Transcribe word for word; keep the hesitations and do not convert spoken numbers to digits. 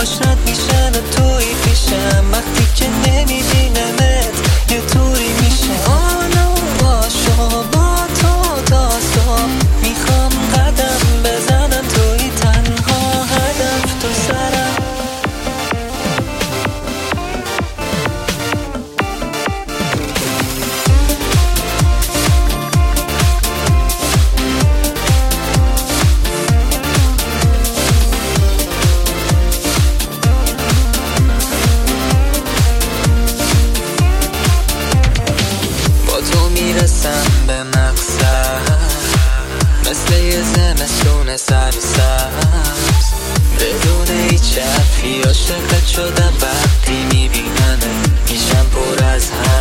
پاهاش رد میشن و توی پیشم، وقتی که نمیبینمت یه طوری میشه. حالا باشو با تو تا صبح، میخوام قدم بزنم توی تنها هدف تو سرم. میرسم به مقصد مثل یه زمستون سرسبز، بدون هیچ حرفی عاشقت شدم. وقتی میبینمت میشم پر از هم